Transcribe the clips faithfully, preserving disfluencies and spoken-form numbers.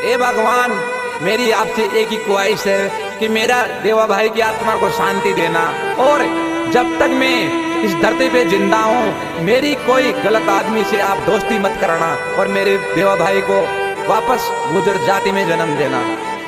ए भगवान, मेरी आपसे एक ही ख्वाहिश है कि मेरा देवा भाई की आत्मा को शांति देना, और जब तक मैं इस धरती पे जिंदा हूँ मेरी कोई गलत आदमी से आप दोस्ती मत करना और मेरे देवा भाई को वापस गुजर जाति में जन्म देना।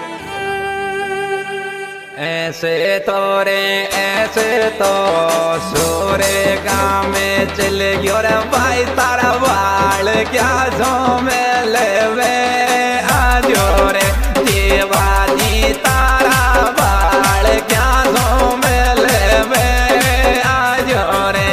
ऐसे तो रे ऐसे तो सोरे गाँव में चले गयो रे भाई, तारा बाल क्या जो में लेवे आजो रे देवानी, तारा बाल क्या जो में लेवे आजो रे।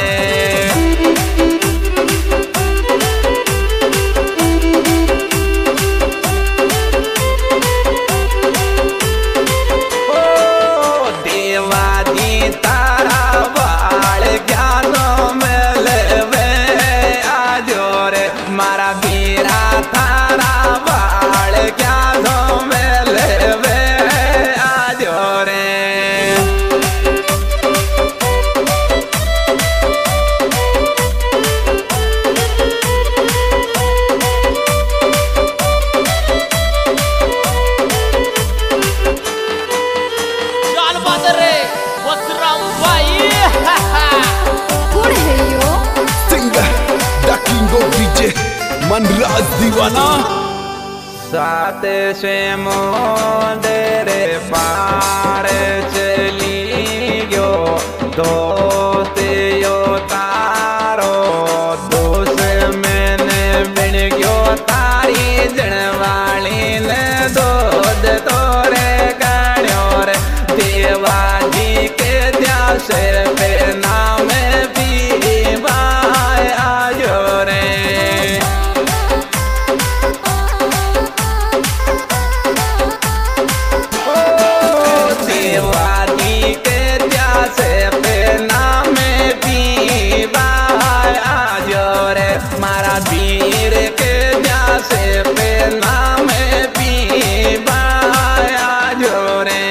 मनराज दीवाना सात से मोंदरे पार चली गयो, दोस्त यो तारो दोस्त मैंने बिन गयो, तारी जनवाली ने दूध तोरे गाड़ियों रे देवाजी के ध्यास पे नाम भी भाई आजो रे। वीर के ध्यासे पे नाम भी बाया जोरे।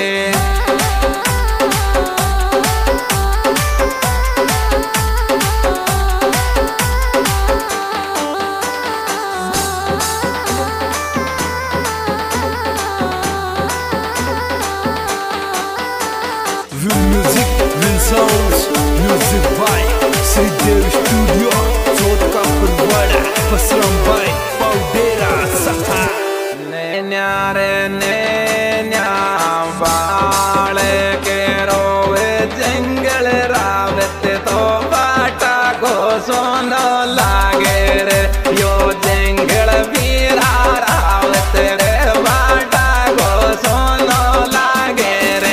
Real music, real sounds, music by Sridev Studio, Chota Purwada, Pasram by Paudera Sata. नैन्या रे नैन्या बाल के रोवे जंगल रावत, तो बाटा को सोनो लागे रे यो जंगल वीरा रावत रे, बाटा को सोनो लागे रे।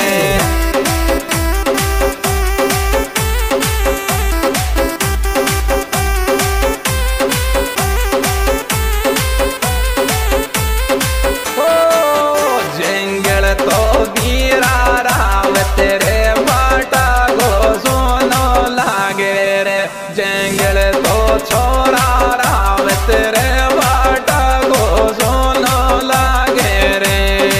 जंगल तो छोरा रावत रे, बाटा को सोनो लागे रे।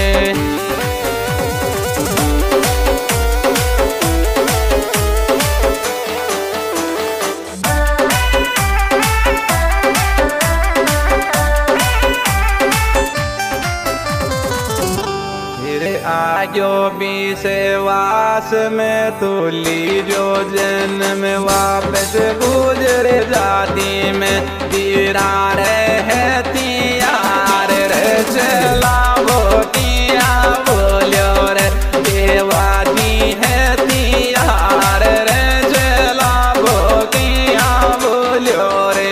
आजो भी सेवास में तुली जो जन्म वापस गुजरे जाती में, तीरा रहती यार रे चला वो किया बोलो रे देवादी है तियार रे चला वो किया बोलो रे।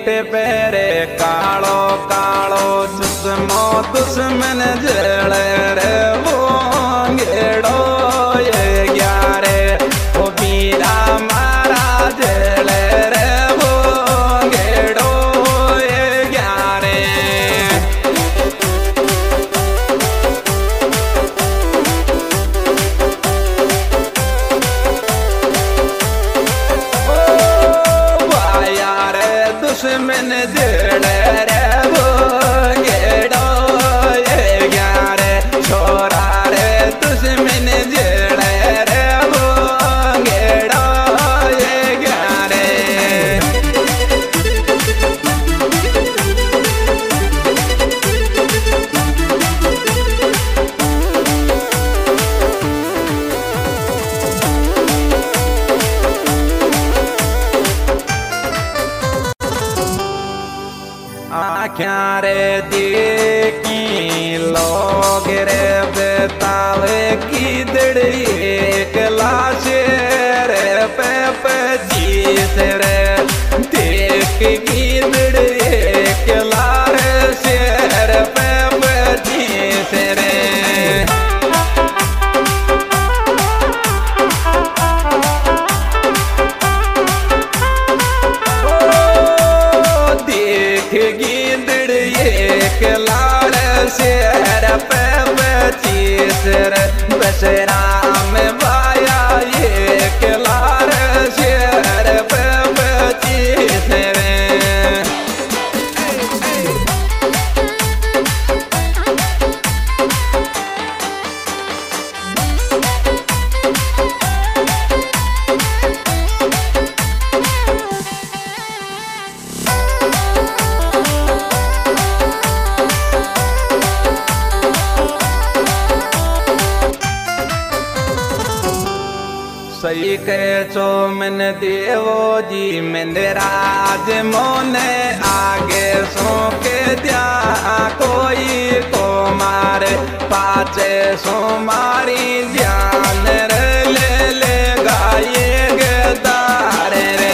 पेरे कालो कालो चश्मो दुश्मन जड़े रे वो गेड़ो ये ग्यारे वो पीरा मारा जड़े रे वो गेड़ो ये ग्यारे। दुश्मन जड़े रे वो गेड़ो ये ग्यारे छोरा रे दुश्मन जड़े रे वो गेड़ो ये ग्यारे। आख्या रे देखी लोग रे बेतावे की दड़ी एक लाश रे पे पचीस रे देख की दड़ी एक लाश रे पे पचीस रे। लाल शेर पे पचीस रे बसरा में बाया एक लाल शेर पे पचीस रे। सही कहे चो मन देवो जी मेरे राज मोने आगे सो के दिया कोई को मारे पाचे सो मारी जान रे ले ले गाये गदारे रे।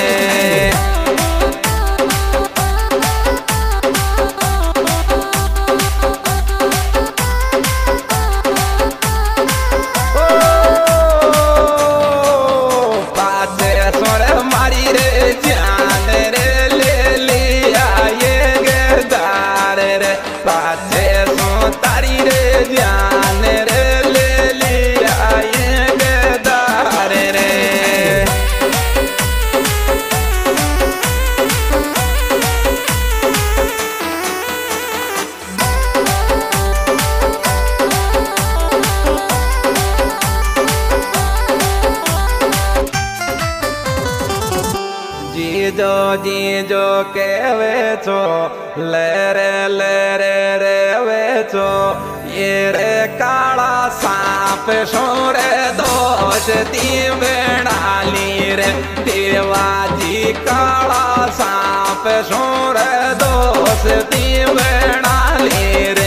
जीजो जीजो कहवे छो ले रे ले रे रे वे छो ये रे काला सांप सो रे दोष दी बेड़ाली रे देवाजी काला सांप सो रे दोष दी बेड़ाली रे।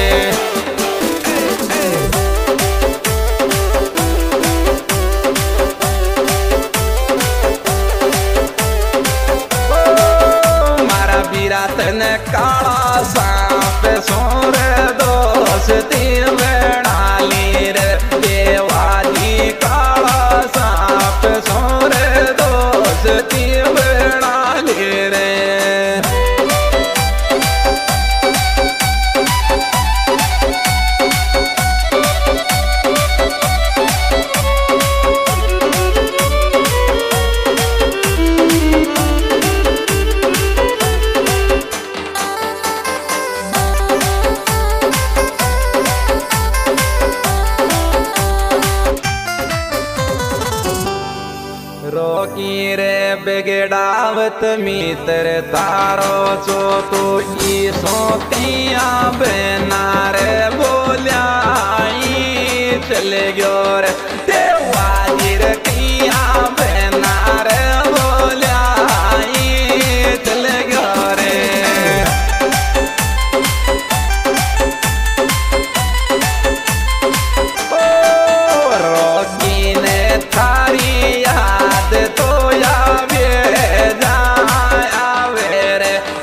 तने काला सांप सोर दोस्ती बेड़ाली रे देवाजी काला सांप सोर दोस्ती बेड़ाली रे। रोकी रे बेगड़ावत मीतर तारो चो तू ई सोतिया बेना रे बोलिया चले गयो रे देवाजी रे किया बेना रे बोलिया चले गयो रे। रोकी ने थारी याद तो या वे जा आवे रे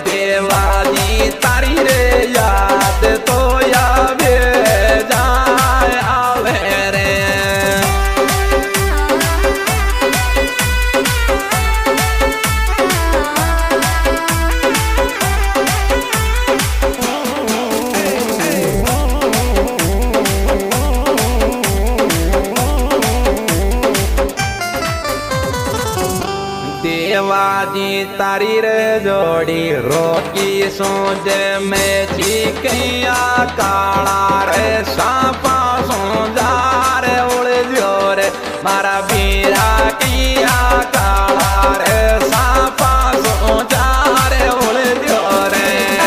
तारी रे जोड़ी रोकी सोच में चीकिया काला रे सांपा सोजा रे उड़ रे मारा बीरा किया काला रे सांपा सोजा रे उड़ रे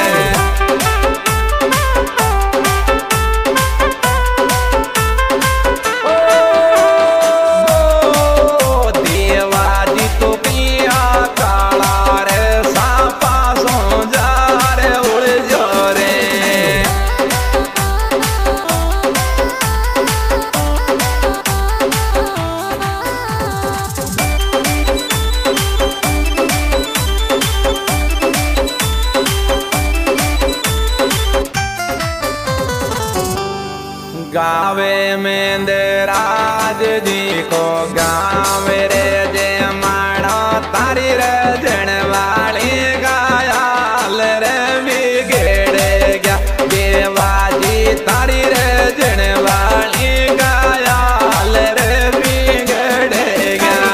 गावे में राज जी को गावे रे जे माड़ो तारी रे जन वाली गायाल रे बिगड़े गया देवाजी तारी रे जन वाली गायाल रे बिगड़े गया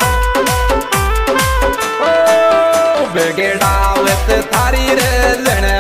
ओ बिगड़ावत तारी रे जन